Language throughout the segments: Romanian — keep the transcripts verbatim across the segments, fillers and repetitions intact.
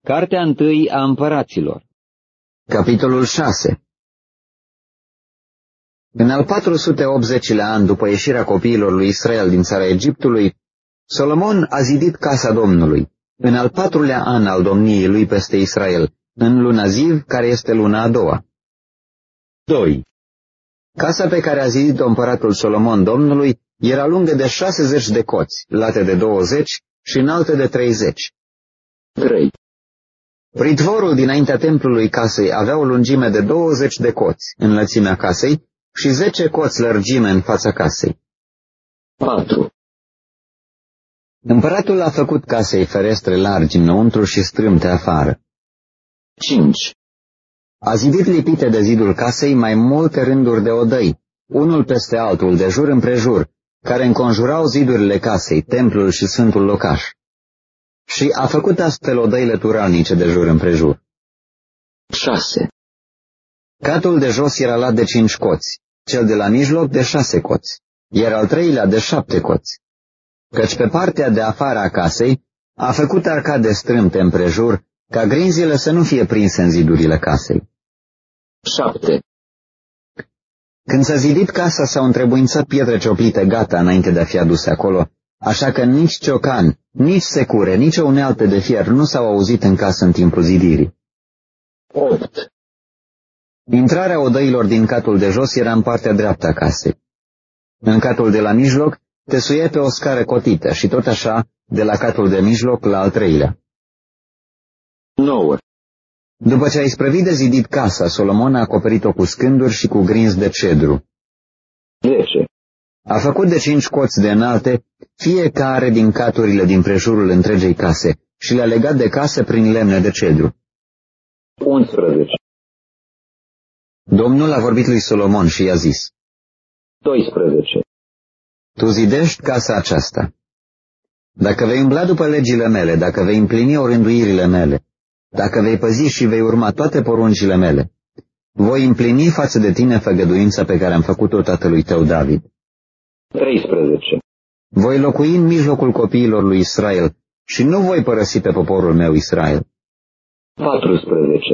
Cartea întâi a împăraților. Capitolul șase. În al patru sute optzecilea an după ieșirea copiilor lui Israel din țara Egiptului, Solomon a zidit casa Domnului, în al patrulea an al domniei lui peste Israel, în luna Ziv, care este luna a doua. doi. Casa pe care a zidit-o împăratul Solomon Domnului era lungă de șasezeci de coți, late de douăzeci și înaltă de treizeci. trei. Pritvorul dinaintea templului casei avea o lungime de douăzeci de coți, înălțimea casei, și zece coți lărgime în fața casei. patru. Împăratul a făcut casei ferestre largi înăuntru și strâmte afară. cinci. A zidit lipite de zidul casei mai multe rânduri de odăi, unul peste altul de jur împrejur, care înconjurau zidurile casei, templul și sfântul locaș. Și a făcut astfel odăile turalnice de jur împrejur. șase. Catul de jos era lat de cinci coți, cel de la mijloc de șase coți, iar al treilea de șapte coți. Căci pe partea de afară a casei a făcut arcade strâmte împrejur, ca grinzile să nu fie prinse în zidurile casei. șapte. Când s-a zidit casa, s-au întrebuințat pietre cioplite gata înainte de a fi aduse acolo, așa că nici ciocan, nici secure, nici o unealtă de fier nu s-au auzit în casă în timpul zidirii. opt. Intrarea odăilor din catul de jos era în partea dreaptă a casei. În catul de la mijloc te suie pe o scară cotită și tot așa de la catul de mijloc la al treilea. nouă. După ce a isprăvit de zidit casa, Solomon a acoperit-o cu scânduri și cu grinzi de cedru. zece. A făcut de cinci coți de înalte fiecare din caturile din prejurul întregei case și le-a legat de casă prin lemne de cedru. unsprezece. Domnul a vorbit lui Solomon și i-a zis: doisprezece. Tu zidești casa aceasta. Dacă vei umbla după legile mele, dacă vei împlini orânduirile mele, dacă vei păzi și vei urma toate poruncile mele, voi împlini față de tine făgăduința pe care am făcut-o tatălui tău David. treisprezece. Voi locui în mijlocul copiilor lui Israel și nu voi părăsi pe poporul meu Israel. patrusprezece.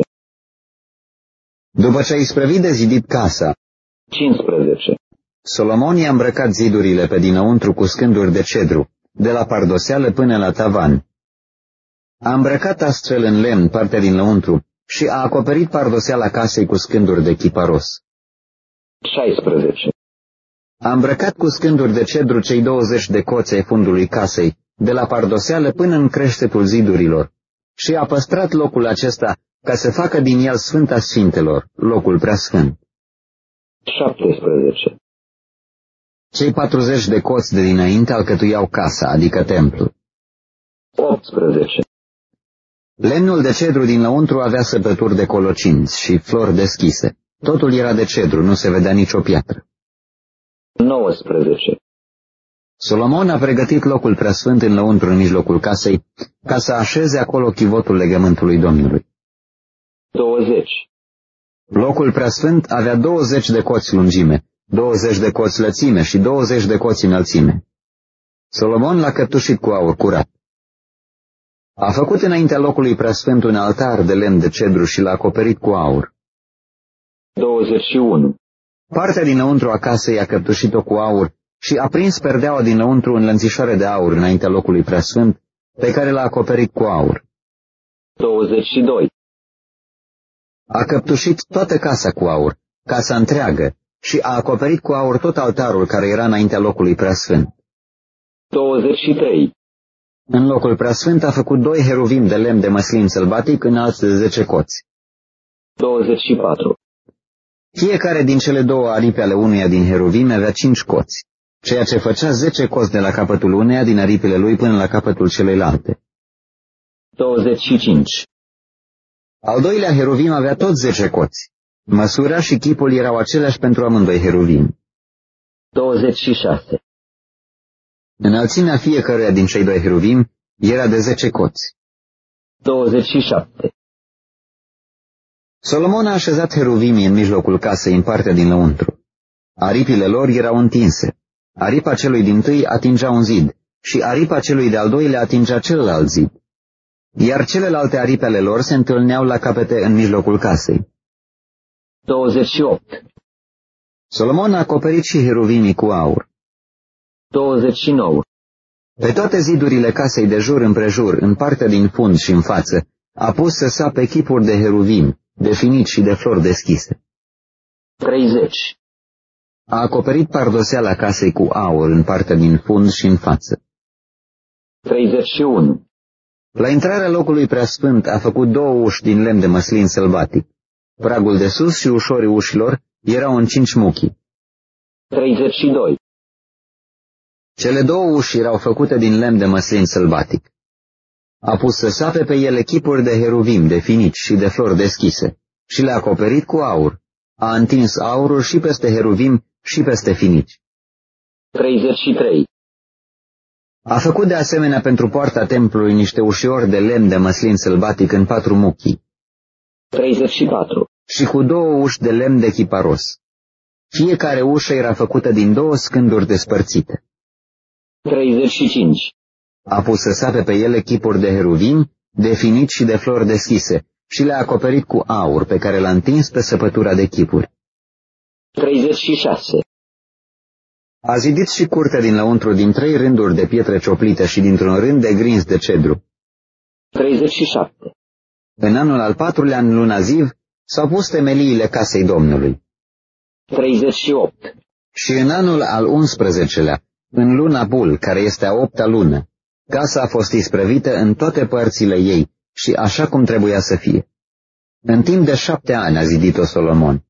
După ce a isprăvit de zidit casa, cincisprezece. Solomon i-a îmbrăcat zidurile pe dinăuntru cu scânduri de cedru, de la pardoseală până la tavan. A îmbrăcat astfel în lemn partea din lăuntru și a acoperit pardoseala casei cu scânduri de chiparos. șaisprezece. A îmbrăcat cu scânduri de cedru cei douăzeci de coți ai fundului casei, de la pardoseală până în creștetul zidurilor, și a păstrat locul acesta ca să facă din el Sfânta Sfintelor, locul preasfânt. șaptesprezece. Cei patruzeci de coți de dinainte alcătuiau casa, adică templul. optsprezece. Lemnul de cedru din lăuntru avea săpături de colocinți și flori deschise. Totul era de cedru, nu se vedea nicio piatră. nouăsprezece. Solomon a pregătit locul preasfânt în lăuntru în mijlocul casei, ca să așeze acolo chivotul legământului Domnului. douăzeci. Locul preasfânt avea douăzeci de coți lungime, douăzeci de coți lățime și douăzeci de coți înălțime. Solomon l-a căptușit cu aur curat. A făcut înaintea locului preasfânt un altar de lemn de cedru și l-a acoperit cu aur. douăzeci și unu. Partea dinăuntru a casei a căptușit-o cu aur și a prins perdeaua dinăuntru în lănțișoare de aur înaintea locului preasfânt, pe care l-a acoperit cu aur. douăzeci și doi. A căptușit toată casa cu aur, casa întreagă, și a acoperit cu aur tot altarul care era înaintea locului preasfânt. douăzeci și trei. În locul preasfânt a făcut doi heruvim de lemn de măslin sălbatic înalți de zece coți. douăzeci și patru. Fiecare din cele două aripi ale unuia din heruvim avea cinci coți, ceea ce făcea zece coți de la capătul uneia din aripile lui până la capătul celeilalte. douăzeci și cinci. Al doilea heruvim avea tot zece coți. Măsura și chipul erau aceleași pentru amândoi heruvimi. douăzeci și șase. Înălțimea fiecăruia din cei doi heruvimi era de zece coți. douăzeci și șapte. Solomon a așezat heruvimii în mijlocul casei în partea din lăuntru. Aripile lor erau întinse. Aripa celui dintâi atingea un zid și aripa celui de-al doilea atingea celălalt zid. iar celelalte aripi ale lor se întâlneau la capete în mijlocul casei. douăzeci și opt. Solomon a acoperit și heruvimii cu aur. douăzeci și nouă. Pe toate zidurile casei de jur împrejur, în partea din fund și în față, a pus să sape chipuri de heruvim, de finici și de flori deschise. treizeci. A acoperit pardoseala casei cu aur în partea din fund și în față. treizeci și unu. La intrarea locului preasfânt a făcut două uși din lemn de măslin sălbatic. Pragul de sus și ușorii ușilor erau în cinci muchii. treizeci și doi. Cele două uși erau făcute din lemn de măslin sălbatic. A pus să sape pe ele chipuri de heruvim, de finici și de flori deschise și le-a acoperit cu aur. A întins aurul și peste heruvim și peste finici. treizeci și trei. A făcut de asemenea pentru poarta templului niște ușiori de lemn de măslin sălbatic în patru muchii. treizeci și patru. Și cu două uși de lemn de chiparos. Fiecare ușă era făcută din două scânduri despărțite. treizeci și cinci. A pus să sape pe ele chipuri de heruvim, de finici și de flori deschise și le-a acoperit cu aur pe care l-a întins pe săpătura de chipuri. treizeci și șase. A zidit și curtea din lăuntru din trei rânduri de pietre cioplite și dintr-un rând de grinzi de cedru. treizeci și șapte. În anul al patrulea, în luna Ziv, s-au pus temeliile casei Domnului. treizeci și opt. Și în anul al unsprezecelea, în luna Bul, care este a opta lună, casa a fost isprăvită în toate părțile ei și așa cum trebuia să fie. În timp de șapte ani a zidit-o Solomon.